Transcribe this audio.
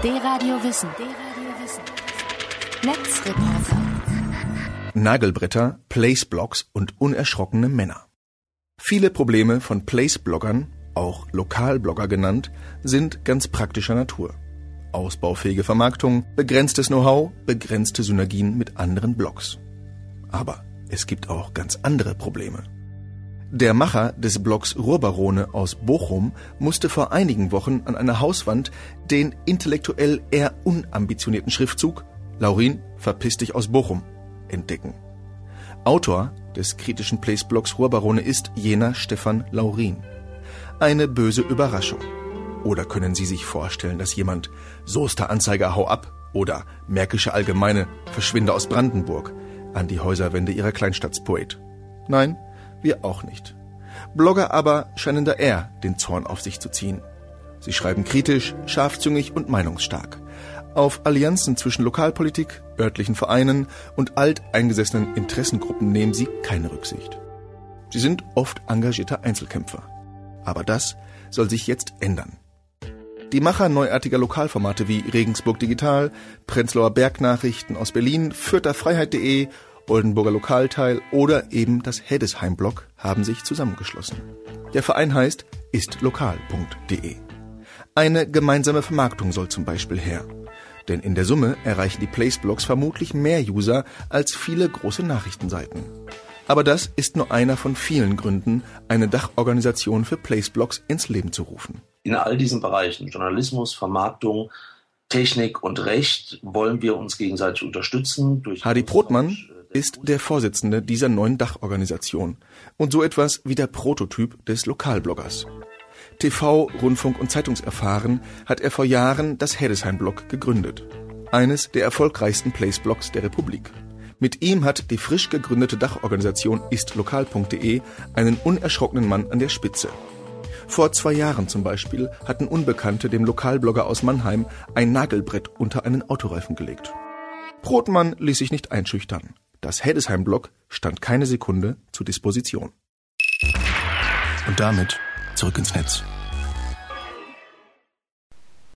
D-Radio Wissen. Netzreporter. Nagelbretter, Placeblogs und unerschrockene Männer. Viele Probleme von Placebloggern, auch Lokalblogger genannt, sind ganz praktischer Natur. Ausbaufähige Vermarktung, begrenztes Know-how, begrenzte Synergien mit anderen Blogs. Aber es gibt auch ganz andere Probleme. Der Macher des Blogs Ruhrbarone aus Bochum musste vor einigen Wochen an einer Hauswand den intellektuell eher unambitionierten Schriftzug »Laurin, verpiss dich aus Bochum« entdecken. Autor des kritischen Placeblogs Ruhrbarone ist jener Stefan Laurin. Eine böse Überraschung. Oder können Sie sich vorstellen, dass jemand »Soester Anzeiger, hau ab« oder »Märkische Allgemeine, verschwinde aus Brandenburg« an die Häuserwände ihrer Kleinstadt sprayt? Nein, wir auch nicht. Blogger aber scheinen da eher den Zorn auf sich zu ziehen. Sie schreiben kritisch, scharfzüngig und meinungsstark. Auf Allianzen zwischen Lokalpolitik, örtlichen Vereinen und alteingesessenen Interessengruppen nehmen sie keine Rücksicht. Sie sind oft engagierte Einzelkämpfer. Aber das soll sich jetzt ändern. Die Macher neuartiger Lokalformate wie Regensburg Digital, Prenzlauer Bergnachrichten aus Berlin, Fürther Freiheit.de, Oldenburger Lokalteil oder eben das Heddesheim-Blog haben sich zusammengeschlossen. Der Verein heißt istlokal.de. Eine gemeinsame Vermarktung soll zum Beispiel her. Denn in der Summe erreichen die Placeblogs vermutlich mehr User als viele große Nachrichtenseiten. Aber das ist nur einer von vielen Gründen, eine Dachorganisation für Placeblogs ins Leben zu rufen. In all diesen Bereichen, Journalismus, Vermarktung, Technik und Recht, wollen wir uns gegenseitig unterstützen. Hadi Prothmann ist der Vorsitzende dieser neuen Dachorganisation und so etwas wie der Prototyp des Lokalbloggers. TV, Rundfunk und Zeitungserfahren hat er vor Jahren das Heddesheim-Blog gegründet. Eines der erfolgreichsten Placeblogs der Republik. Mit ihm hat die frisch gegründete Dachorganisation istlokal.de einen unerschrockenen Mann an der Spitze. Vor 2 Jahren zum Beispiel hatten Unbekannte dem Lokalblogger aus Mannheim ein Nagelbrett unter einen Autoreifen gelegt. Prothmann ließ sich nicht einschüchtern. Das Heddesheim-Blog stand keine Sekunde zur Disposition. Und damit zurück ins Netz.